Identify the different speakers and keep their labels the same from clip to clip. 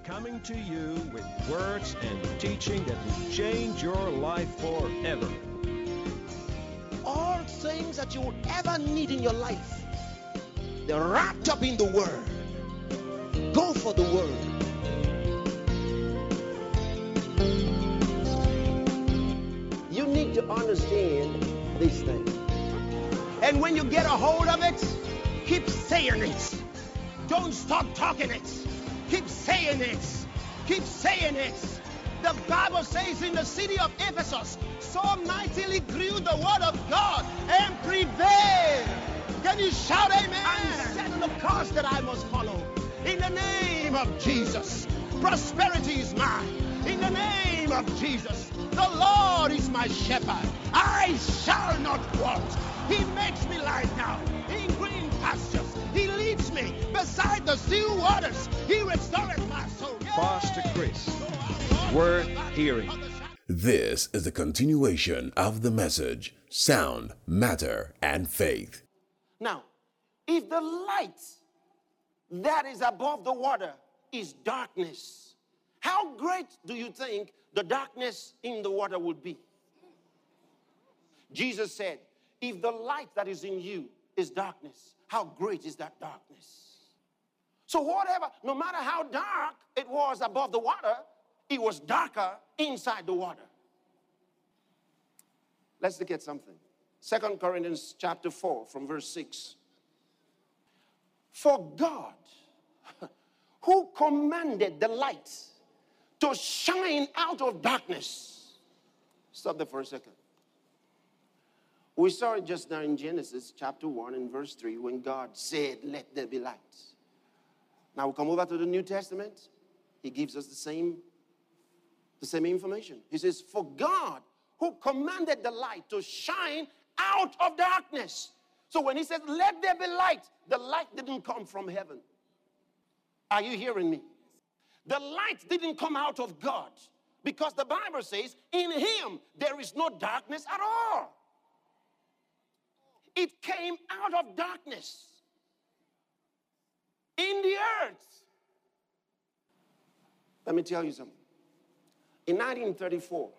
Speaker 1: coming to you with words and teaching that will change your life forever.
Speaker 2: All things that you would ever need in your life, they're wrapped up in the Word. Go for the Word. You need to understand these things. And when you get a hold of it, keep saying it. Don't stop talking it. Keep saying it. Keep saying it. The Bible says in the city of Ephesus, so mightily grew the word of God and prevailed. Can you shout amen? I'm setting the course that I must follow. In the name of Jesus, prosperity is mine. In the name of Jesus, the Lord is my shepherd. I shall not want. He makes me lie down in green pastures. He leads me beside the still waters. He restores my soul.
Speaker 1: Pastor Chris, worth hearing.
Speaker 3: This is the continuation of the message, Sound, Matter, and Faith.
Speaker 2: Now, if the light that is above the water is darkness, how great do you think the darkness in the water would be? Jesus said, if the light that is in you is darkness, how great is that darkness? So whatever, no matter how dark it was above the water, it was darker inside the water. Let's look at something. 2 Corinthians chapter 4 from verse 6. For God, who commanded the light to shine out of darkness. Stop there for a second. We saw it just now in Genesis chapter 1 and verse 3 when God said, let there be light. Now we come over to the New Testament. He gives us the same information. He says, for God who commanded the light to shine out of darkness. So when he says, let there be light, the light didn't come from heaven. Are you hearing me? The light didn't come out of God because the Bible says, in him there is no darkness at all. It came out of darkness in the earth. Let me tell you something. In 1934,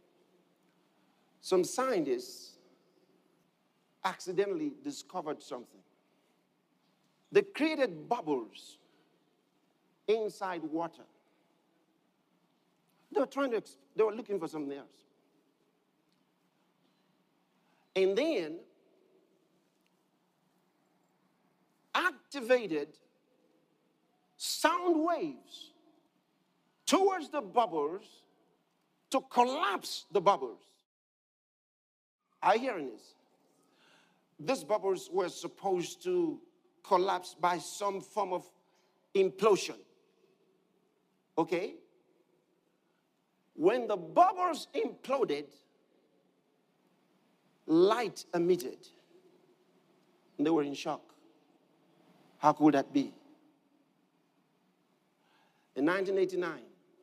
Speaker 2: some scientists accidentally discovered something. They created bubbles inside water. They were looking for something else. And then activated sound waves towards the bubbles to collapse the bubbles. Are you hearing this? These bubbles were supposed to collapse by some form of implosion. Okay? When the bubbles imploded, light emitted. And they were in shock. How could that be? In 1989,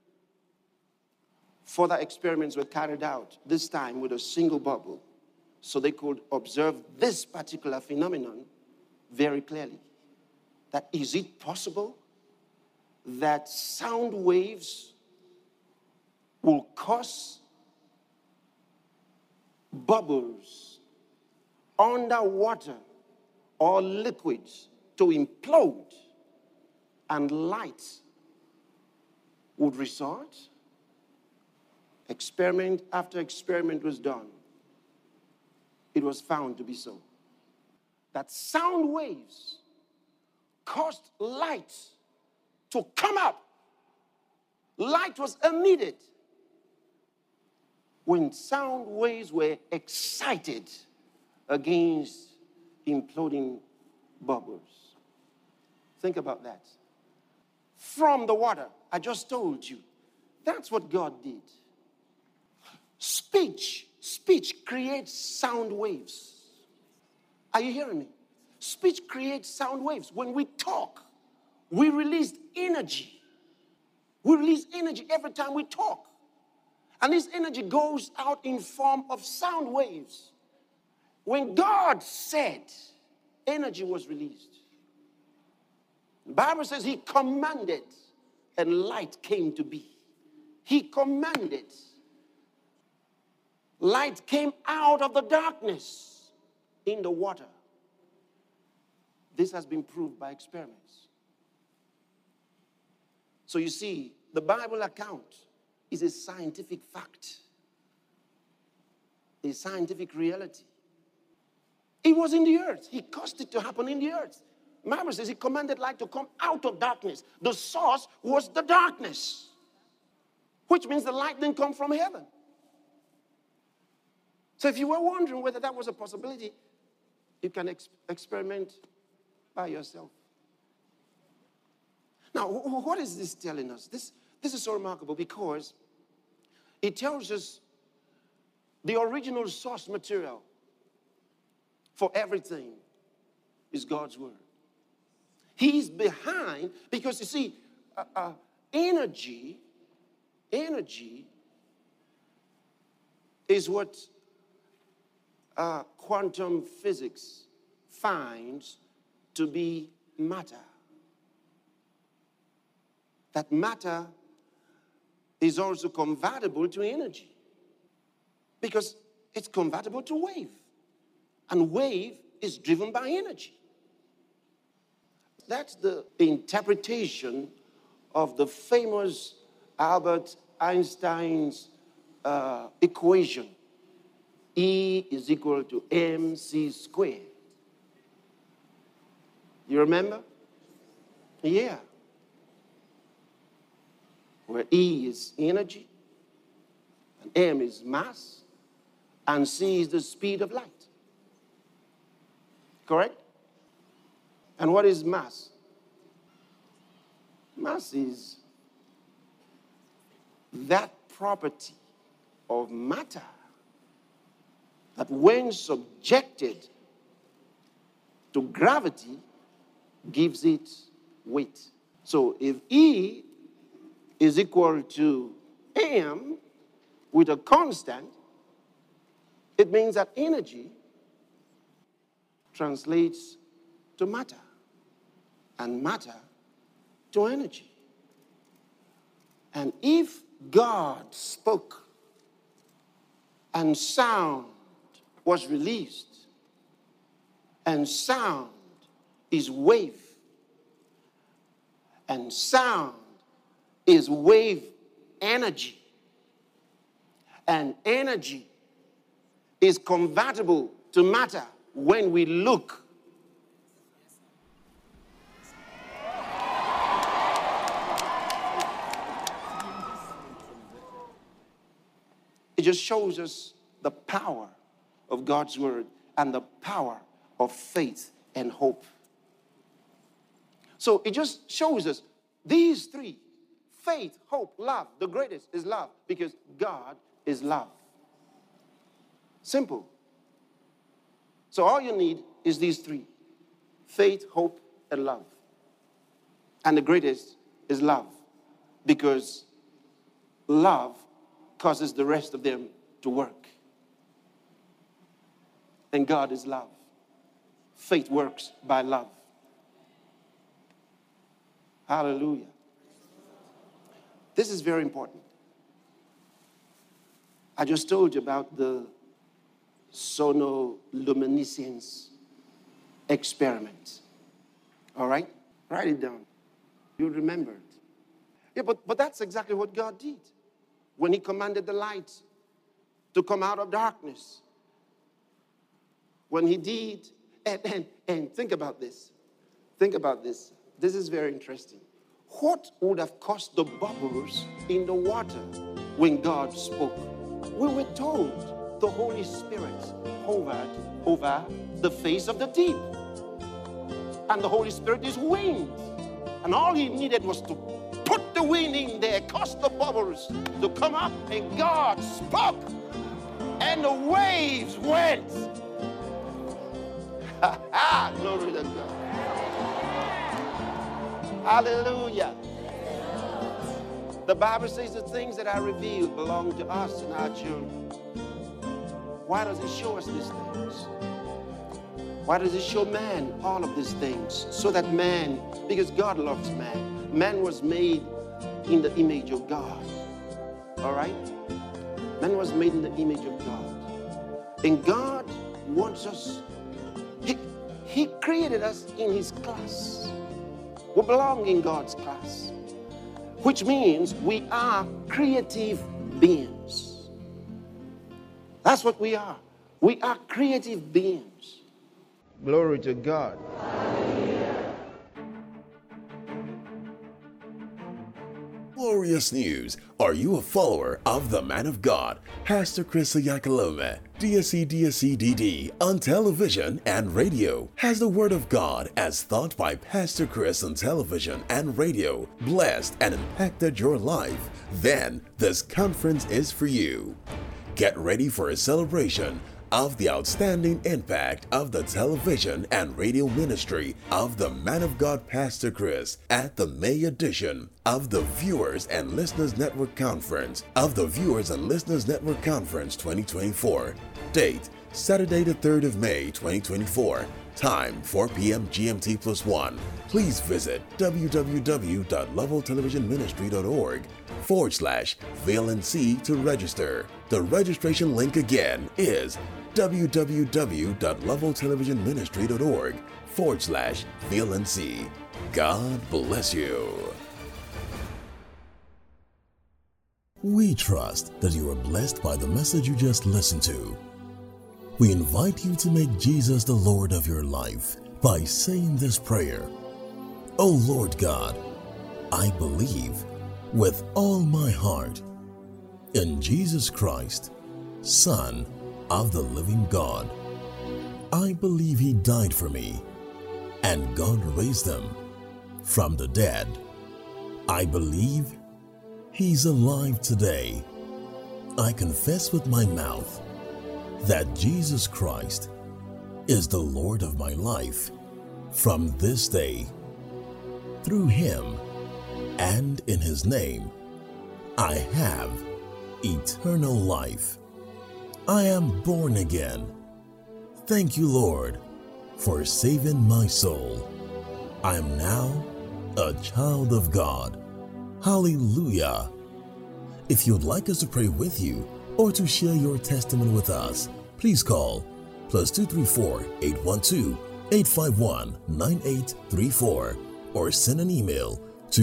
Speaker 2: further experiments were carried out, this time with a single bubble, so they could observe this particular phenomenon very clearly. That is it possible that sound waves will cause bubbles underwater or liquids to implode and light would result? Experiment after experiment was done. It was found to be so. That sound waves caused light to come up. Light was emitted when sound waves were excited against imploding bubbles. Think about that. From the water, I just told you, that's what God did. Speech creates sound waves. Are you hearing me? Speech creates sound waves. When we talk, we release energy. We release energy every time we talk. And this energy goes out in form of sound waves. When God said, energy was released. The Bible says he commanded and light came to be. He commanded. Light came out of the darkness in the water. This has been proved by experiments. So you see, the Bible account is a scientific fact, a scientific reality. It was in the earth. He caused it to happen in the earth. The Bible says he commanded light to come out of darkness. The source was the darkness, which means the light didn't come from heaven. So if you were wondering whether that was a possibility, you can experiment by yourself. Now, what is this telling us? This is so remarkable because it tells us the original source material for everything is God's word. He's behind, because you see, energy is what quantum physics finds to be matter. That matter is also convertible to energy because it's convertible to wave. And wave is driven by energy. That's the interpretation of the famous Albert Einstein's equation. E is equal to mc squared. You remember? Yeah. Where E is energy, and m is mass, and c is the speed of light. Correct? And what is mass? Mass is that property of matter that when subjected to gravity gives it weight. So if E is equal to m with a constant, it means that energy translates to matter, and matter to energy. And if God spoke and sound was released, and sound is wave, and sound is wave energy, and energy is convertible to matter when we look. It just shows us the power of God's word and the power of faith and hope. So it just shows us these three: faith, hope, love. The greatest is love because God is love. Simple. So all you need is these three: faith, hope, and love. And the greatest is love because love causes the rest of them to work. And God is love. Faith works by love. Hallelujah. This is very important. I just told you about the sonoluminescence experiment. All right? Write it down. You'll remember it. Yeah, but that's exactly what God did when he commanded the light to come out of darkness. When he did, and think about this. Think about this. This is very interesting. What would have caused the bubbles in the water when God spoke? We were told the Holy Spirit hovered over the face of the deep. And the Holy Spirit is wind. And all he needed was to put the wind in there, cause the bubbles to come up, and God spoke. And the waves went. Glory to God. Hallelujah. The Bible says the things that are revealed belong to us and our children. Why does it show us these things? Why does it show man all of these things? So that man, because God loves man. Man was made in the image of God. All right? Man was made in the image of God. And God wants us, He created us in His class. We belong in God's class, which means we are creative beings. That's what we are. We are creative beings. Glory to God.
Speaker 3: Glorious news! Are you a follower of the man of God, Pastor Chris Oyakhilome, DSC on television and radio? Has the word of God as taught by Pastor Chris on television and radio blessed and impacted your life? Then this conference is for you. Get ready for a celebration of the outstanding impact of the television and radio ministry of the man of God Pastor Chris at the May edition of the Viewers and Listeners Network Conference 2024. Date Saturday the 3rd of May 2024. Time 4 p.m. GMT +1. Please visit www.leveltelevisionministry.org/VLNC to register. The registration link again is www.leveltelevisionministry.org/VLNC. God bless you. We trust that you are blessed by the message you just listened to. We invite you to make Jesus the Lord of your life by saying this prayer. O Lord God, I believe with all my heart in Jesus Christ, Son of the living God. I believe He died for me and God raised Him from the dead. I believe He's alive today. I confess with my mouth that Jesus Christ is the Lord of my life from this day. Through Him and in His name, I have eternal life. I am born again. Thank you, Lord, for saving my soul. I am now a child of God. Hallelujah. If you'd like us to pray with you or to share your testimony with us, please call +234 812 851 9834 or send an email to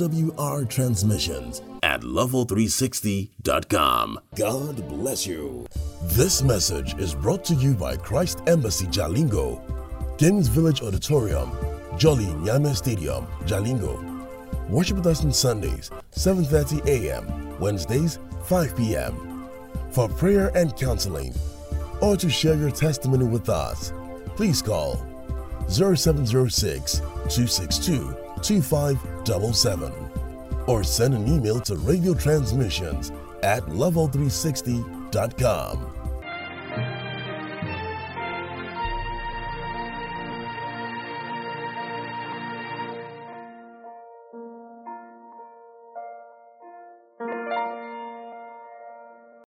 Speaker 3: lwrtransmissions@level360.com. God bless you. This message is brought to you by Christ Embassy Jalingo, Kings Village Auditorium, Jolly Nyame Stadium, Jalingo. Worship with us on Sundays, 7:30 a.m., Wednesdays, 5 p.m. For prayer and counseling, or to share your testimony with us, please call 0706 262 2577 or send an email to radiotransmissions@level360.com.